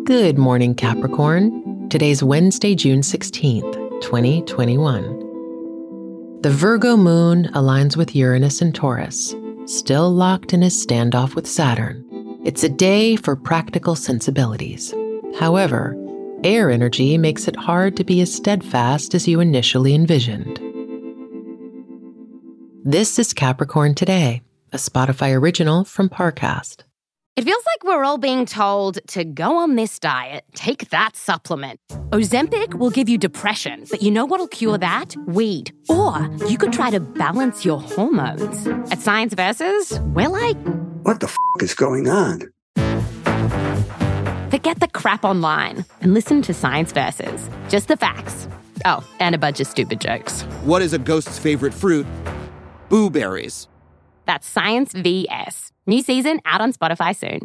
Good morning, Capricorn. Today's Wednesday, June 16th, 2021. The Virgo moon aligns with Uranus and Taurus, still locked in his standoff with Saturn. It's a day for practical sensibilities. However, air energy makes it hard to be as steadfast as you initially envisioned. This is Capricorn Today, a Spotify original from Parcast. It feels like we're all being told to go on this diet, take that supplement. Ozempic will give you depression, but you know what'll cure that? Weed. Or you could try to balance your hormones. At Science Versus, we're like, what the is going on? Forget the crap online and listen to Science Versus. Just the facts. Oh, and a bunch of stupid jokes. What is a ghost's favorite fruit? Blueberries. That's Science VS. New season out on Spotify soon.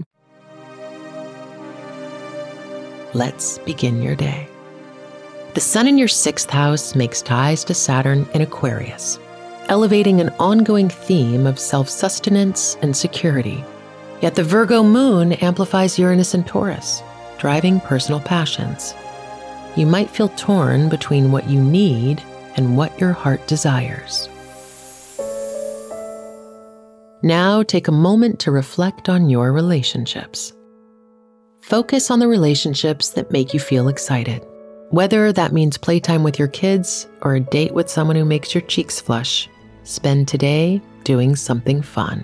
Let's begin your day. The sun in your 6th house makes ties to Saturn in Aquarius, elevating an ongoing theme of self-sustenance and security. Yet the Virgo moon amplifies Uranus and Taurus, driving personal passions. You might feel torn between what you need and what your heart desires. Now take a moment to reflect on your relationships. Focus on the relationships that make you feel excited, whether that means playtime with your kids or a date with someone who makes your cheeks flush. Spend today doing something fun.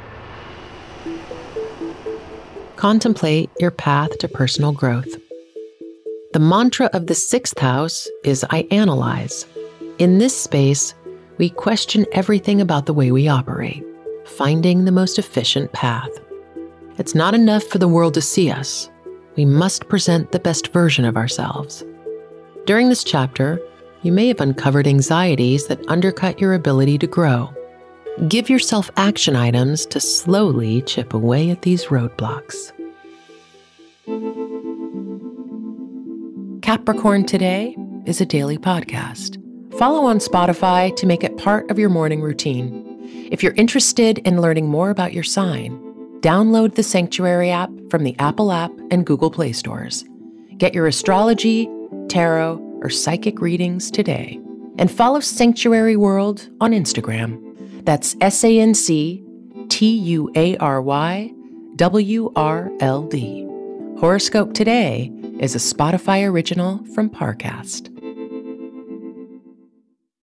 Contemplate your path to personal growth. The mantra of the 6th house is I analyze. In this space, we question everything about the way we operate, finding the most efficient path. It's not enough for the world to see us. We must present the best version of ourselves. During this chapter, you may have uncovered anxieties that undercut your ability to grow. Give yourself action items to slowly chip away at these roadblocks. Capricorn Today is a daily podcast. Follow on Spotify to make it part of your morning routine. If you're interested in learning more about your sign, download the Sanctuary app from the Apple app and Google Play stores. Get your astrology, tarot, or psychic readings today. And follow Sanctuary World on Instagram. That's SanctuaryWRLD. Horoscope Today is a Spotify original from Parcast.